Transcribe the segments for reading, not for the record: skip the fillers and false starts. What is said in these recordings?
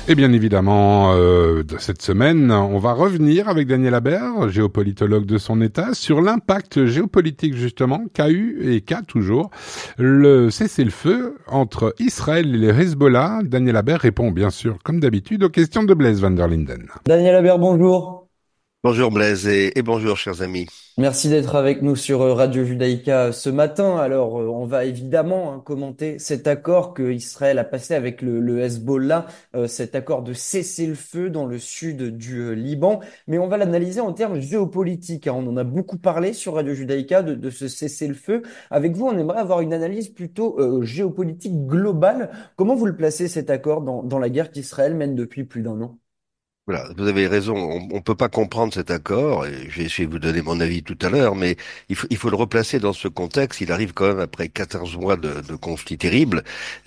Et bien évidemment, cette semaine, on va revenir avec Daniel Habert, géopolitologue de son État, sur l'impact géopolitique justement qu'a eu et qu'a toujours le cessez-le-feu entre Israël et les Hezbollah. Daniel Habert répond bien sûr, comme d'habitude, aux questions de Blaise van der Linden. Daniel Aber, bonjour. Bonjour Blaise et bonjour chers amis. Merci d'être avec nous sur Radio Judaïka ce matin. Alors, on va évidemment commenter cet accord que Israël a passé avec le Hezbollah, cet accord de cessez-le-feu dans le sud du Liban, mais on va l'analyser en termes géopolitiques, hein. On en a beaucoup parlé sur Radio Judaïka de ce cessez-le-feu. Avec vous, on aimerait avoir une analyse plutôt géopolitique globale. Comment vous le placez cet accord dans la guerre qu'Israël mène depuis plus d'un an? Voilà, vous avez raison, on peut pas comprendre cet accord, et je vais essayer de vous donner mon avis tout à l'heure, mais il faut le replacer dans ce contexte. Il arrive quand même après 14 mois de conflits terribles.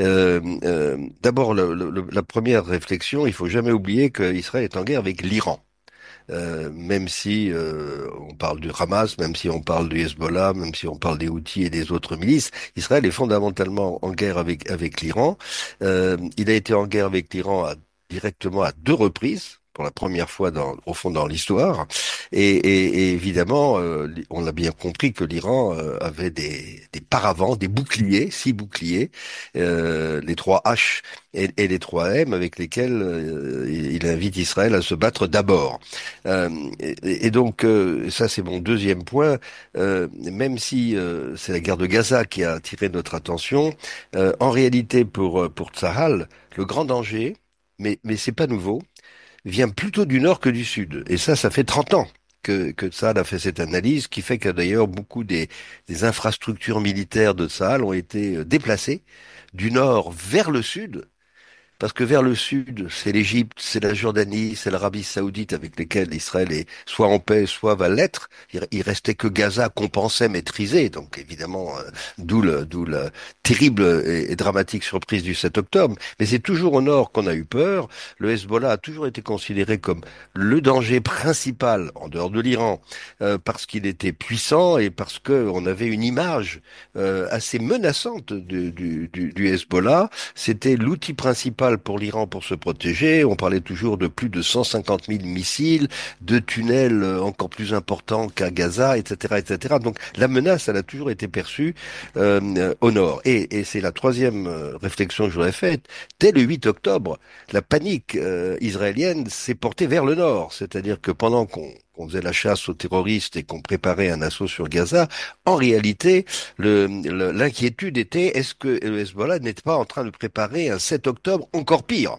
D'abord, la première réflexion, il faut jamais oublier qu'Israël est en guerre avec l'Iran. Même si on parle du Hamas, même si on parle du Hezbollah, même si on parle des Houthis et des autres milices, Israël est fondamentalement en guerre avec l'Iran. Il a été en guerre avec l'Iran directement à deux reprises. Pour la première fois au fond dans l'histoire, et évidemment, on a bien compris que l'Iran avait des paravents, des boucliers, six boucliers, les trois H et les trois M avec lesquels il invite Israël à se battre d'abord. Euh, et donc, ça c'est mon deuxième point. Même si c'est la guerre de Gaza qui a attiré notre attention, en réalité pour Tsahal, le grand danger, mais c'est pas nouveau, vient plutôt du nord que du sud. Et ça fait 30 ans que Tsahal a fait cette analyse, qui fait que d'ailleurs beaucoup des infrastructures militaires de Tsahal ont été déplacées du nord vers le sud, parce que vers le sud, c'est l'Égypte, c'est la Jordanie, c'est l'Arabie Saoudite avec lesquelles Israël est soit en paix, soit va l'être. Il restait que Gaza qu'on pensait maîtriser. Donc évidemment, d'où la terrible et dramatique surprise du 7 octobre. Mais c'est toujours au nord qu'on a eu peur. Le Hezbollah a toujours été considéré comme le danger principal en dehors de l'Iran, parce qu'il était puissant et parce qu'on avait une image assez menaçante du Hezbollah. C'était l'outil principal pour l'Iran pour se protéger. On parlait toujours de plus de 150 000 missiles, de tunnels encore plus importants qu'à Gaza, etc., etc. Donc la menace, elle a toujours été perçue au nord. Et c'est la troisième réflexion que j'aurais faite. Dès le 8 octobre, la panique israélienne s'est portée vers le nord. C'est-à-dire que pendant qu'on faisait la chasse aux terroristes et qu'on préparait un assaut sur Gaza, en réalité, l'inquiétude était, est-ce que le Hezbollah n'est pas en train de préparer un 7 octobre encore pire?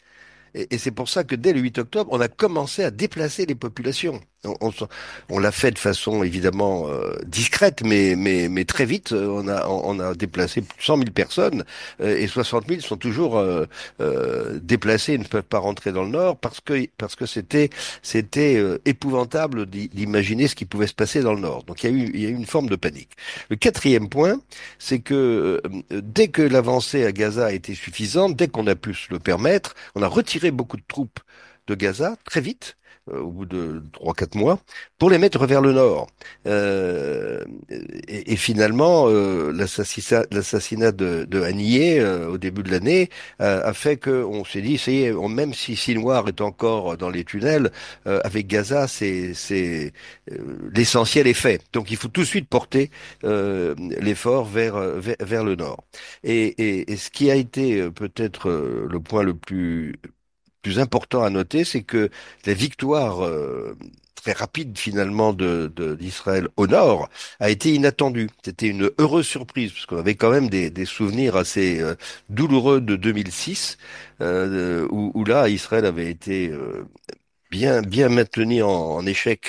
Et c'est pour ça que dès le 8 octobre, on a commencé à déplacer les populations. On l'a fait de façon évidemment discrète, mais très vite, on a déplacé plus de 100 000 personnes, et 60 000 sont toujours déplacés et ne peuvent pas rentrer dans le nord parce que c'était épouvantable d'imaginer ce qui pouvait se passer dans le nord. Donc il y a eu une forme de panique. Le quatrième point, c'est que dès que l'avancée à Gaza a été suffisante, dès qu'on a pu se le permettre, on a retiré beaucoup de troupes de Gaza très vite, au bout de 3, 4 mois, pour les mettre vers le nord. Et finalement, l'assassinat de Haniyeh au début de l'année a fait qu'on s'est dit, ça y est, même si Sinwar est encore dans les tunnels, avec Gaza, l'essentiel est fait. Donc il faut tout de suite porter l'effort vers le nord. Et ce qui a été peut-être le point le plus important à noter, c'est que la victoire très rapide finalement d'Israël au nord a été inattendue. C'était une heureuse surprise, parce qu'on avait quand même des souvenirs assez douloureux de 2006, où là Israël avait été bien maintenu en échec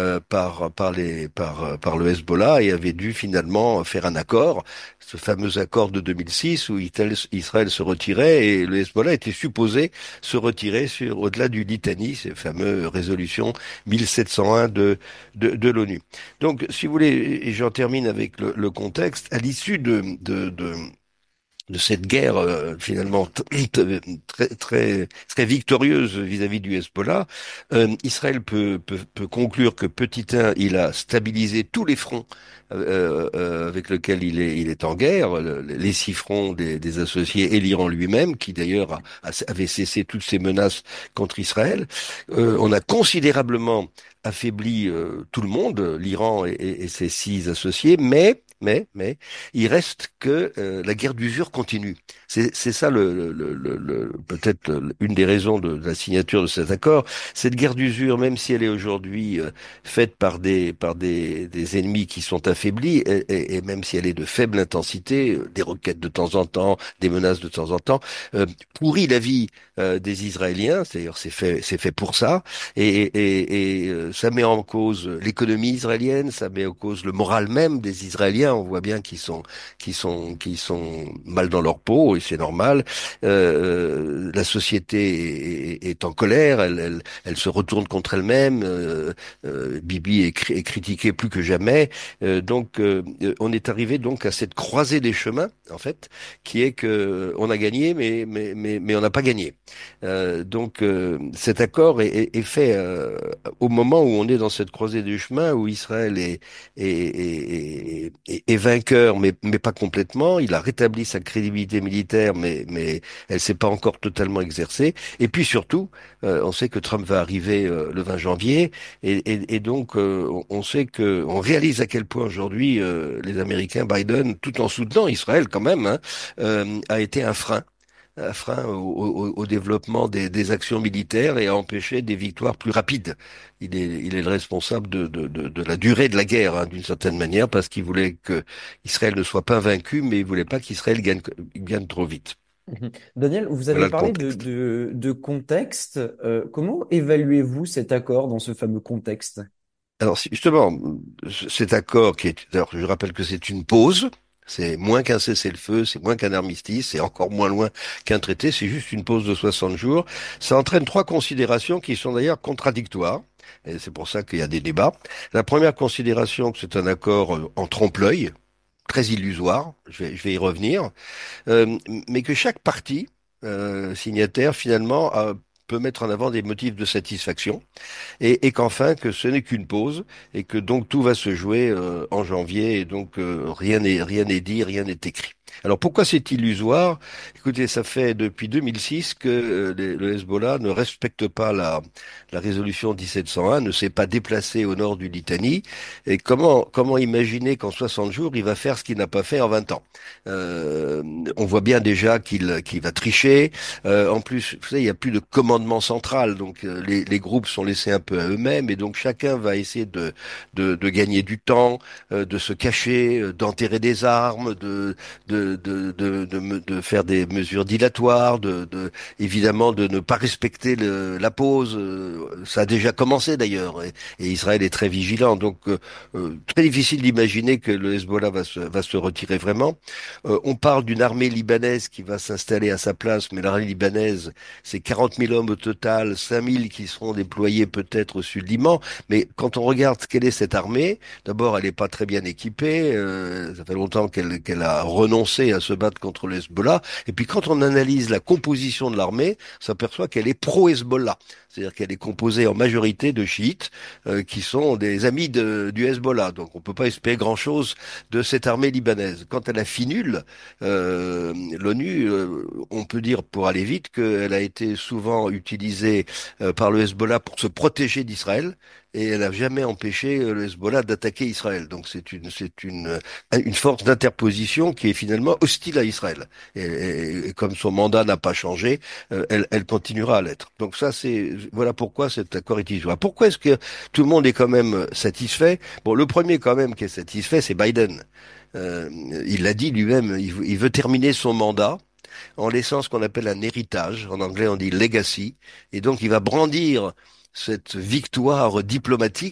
par le Hezbollah, et avait dû finalement faire un accord, ce fameux accord de 2006 où Israël se retirait et le Hezbollah était supposé se retirer au-delà du Litani, ces fameuses résolutions 1701 de l'ONU. Donc, si vous voulez, et j'en termine avec le contexte, à l'issue de cette guerre finalement très très très victorieuse vis-à-vis du Hezbollah, Israël peut conclure que petit un, il a stabilisé tous les fronts avec lesquels il est en guerre, les 6 fronts des associés et l'Iran lui-même, qui d'ailleurs avait cessé toutes ses menaces contre Israël. On a considérablement affaibli tout le monde, l'Iran et ses 6 associés, mais il reste que la guerre d'usure continue. C'est ça peut-être une des raisons de la signature de cet accord. Cette guerre d'usure, même si elle est aujourd'hui faite par des ennemis qui sont affaiblis, et même si elle est de faible intensité, des roquettes de temps en temps, des menaces de temps en temps, pourrit la vie des Israéliens. D'ailleurs, c'est fait pour ça, et ça met en cause l'économie israélienne, ça met en cause le moral même des Israéliens. On voit bien qu'ils sont mal dans leur peau, et c'est normal. La société est en colère, elle se retourne contre elle-même. Bibi est critiqué plus que jamais. Donc, on est arrivé donc à cette croisée des chemins, en fait, qui est que on a gagné, mais on n'a pas gagné. Donc, cet accord est fait au moment où on est dans cette croisée des chemins, où Israël est vainqueur, mais pas complètement. Il a rétabli sa crédibilité militaire, mais elle s'est pas encore totalement exercée. Et puis surtout, on sait que Trump va arriver le 20 janvier, et donc on sait on réalise à quel point aujourd'hui les Américains, Biden, tout en soutenant Israël quand même, hein, a été un frein au développement des actions militaires et a empêché des victoires plus rapides. Il est le responsable de la durée de la guerre, hein, d'une certaine manière, parce qu'il voulait que Israël ne soit pas vaincu, mais il voulait pas qu'Israël gagne trop vite. Mhm. Daniel, vous avez Voilà le parlé contexte. de contexte. Comment évaluez-vous cet accord dans ce fameux contexte? Alors, justement, cet accord alors je rappelle que c'est une pause, c'est moins qu'un cessez-le-feu, c'est moins qu'un armistice, c'est encore moins loin qu'un traité, c'est juste une pause de 60 jours. Ça entraîne 3 considérations qui sont d'ailleurs contradictoires, et c'est pour ça qu'il y a des débats. La première considération, que c'est un accord en trompe-l'œil, très illusoire, je vais y revenir, mais que chaque partie signataire, finalement, peut mettre en avant des motifs de satisfaction, et qu'enfin que ce n'est qu'une pause, et que donc tout va se jouer en janvier, et donc rien n'est dit, rien n'est écrit. Alors pourquoi c'est illusoire? Écoutez, ça fait depuis 2006 que le Hezbollah ne respecte pas la résolution 1701, ne s'est pas déplacé au nord du Litanie. Et comment imaginer qu'en 60 jours, il va faire ce qu'il n'a pas fait en 20 ans? Euh, on voit bien déjà qu'il va tricher. En plus, vous savez, il n'y a plus de commandement central, donc les groupes sont laissés un peu à eux-mêmes, et donc chacun va essayer de gagner du temps, de se cacher, d'enterrer des armes, de faire des mesures dilatoires, évidemment de ne pas respecter la pause. Ça a déjà commencé d'ailleurs, et Israël est très vigilant, donc très difficile d'imaginer que le Hezbollah va se retirer vraiment. On parle d'une armée libanaise qui va s'installer à sa place, mais l'armée libanaise, c'est 40 000 hommes au total, 5 000 qui seront déployés peut-être au sud Liban. Mais quand on regarde quelle est cette armée, d'abord, elle n'est pas très bien équipée. Ça fait longtemps qu'elle a renoncé à se battre contre le Hezbollah. Et puis quand on analyse la composition de l'armée, on s'aperçoit qu'elle est pro-Hezbollah. C'est-à-dire qu'elle est composée en majorité de chiites qui sont des amis du Hezbollah. Donc on peut pas espérer grand-chose de cette armée libanaise. Quant à la finule, l'ONU, on peut dire pour aller vite qu'elle a été souvent utilisée par le Hezbollah pour se protéger d'Israël, et elle n'a jamais empêché le Hezbollah d'attaquer Israël. Donc c'est une force d'interposition qui est finalement hostile à Israël. Et comme son mandat n'a pas changé, elle continuera à l'être. Donc ça, voilà pourquoi cet accord est illusoire. Pourquoi est-ce que tout le monde est quand même satisfait? Bon, le premier quand même qui est satisfait, c'est Biden. Il l'a dit lui-même, il veut terminer son mandat en laissant ce qu'on appelle un héritage. En anglais, on dit legacy. Et donc, il va brandir cette victoire diplomatique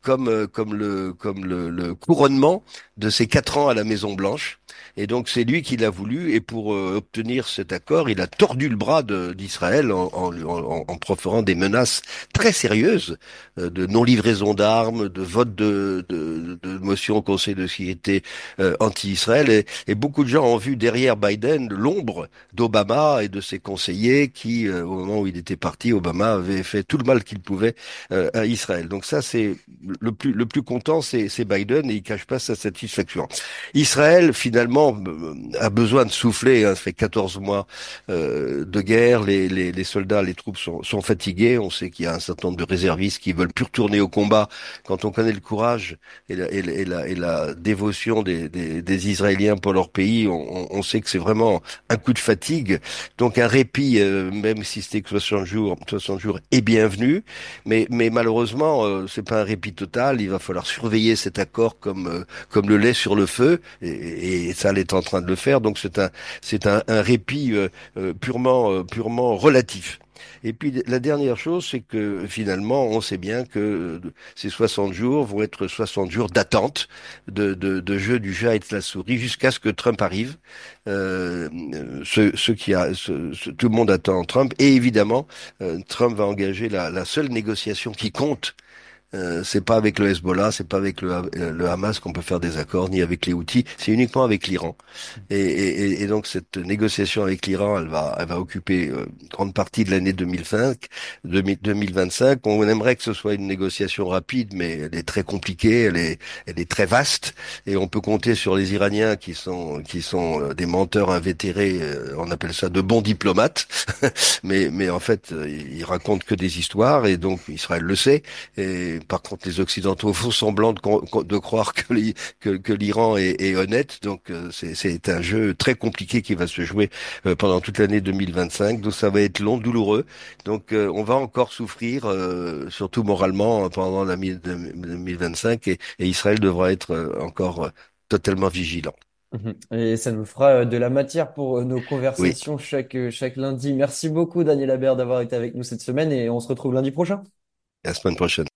le couronnement de ses 4 ans à la Maison Blanche. Et donc c'est lui qui l'a voulu. Et pour obtenir cet accord, il a tordu le bras d'Israël en proférant des menaces très sérieuses de non-livraison d'armes, de vote de motion au Conseil de sécurité anti-Israël. Et beaucoup de gens ont vu derrière Biden l'ombre d'Obama et de ses conseillers qui, au moment où il était parti, Obama avait fait tout le mal qu'il pouvait à Israël. Donc ça, c'est le plus content, c'est Biden, et il cache pas sa satisfaction. Israël, finalement, a besoin de souffler. Hein. Ça fait 14 mois de guerre. Les soldats, les troupes sont fatigués. On sait qu'il y a un certain nombre de réservistes qui veulent plus retourner au combat. Quand on connaît le courage et la dévotion des Israéliens pour leur pays, on sait que c'est vraiment un coup de fatigue. Donc un répit, même si c'était que 60 jours, est bienvenu. Mais malheureusement, c'est pas un répit total. Il va falloir surveiller cet accord comme le lait sur le feu, et ça, elle est en train de le faire. Donc un répit purement relatif. Et puis la dernière chose, c'est que finalement, on sait bien que ces 60 jours vont être 60 jours d'attente, de jeu du chat et de la souris, jusqu'à ce que Trump arrive. Tout le monde attend Trump, et évidemment, Trump va engager la seule négociation qui compte. C'est pas avec le Hezbollah, c'est pas avec le Hamas qu'on peut faire des accords, ni avec les Houthis, c'est uniquement avec l'Iran. Et donc cette négociation avec l'Iran, elle va occuper une grande partie de l'année 2025. On aimerait que ce soit une négociation rapide, mais elle est très compliquée, elle est très vaste, et on peut compter sur les Iraniens qui sont des menteurs invétérés. On appelle ça de bons diplomates, mais en fait, ils racontent que des histoires, et donc Israël le sait. Et par contre, les Occidentaux font semblant de croire que l'Iran est honnête. Donc, c'est un jeu très compliqué qui va se jouer pendant toute l'année 2025. Donc, ça va être long, douloureux. Donc, on va encore souffrir, surtout moralement, pendant l'année 2025. Et Israël devra être encore totalement vigilant. Mhm. Et ça nous fera de la matière pour nos Oui, conversations chaque lundi. Merci beaucoup, Daniel Habert, d'avoir été avec nous cette semaine et on se retrouve lundi prochain. la semaine prochaine.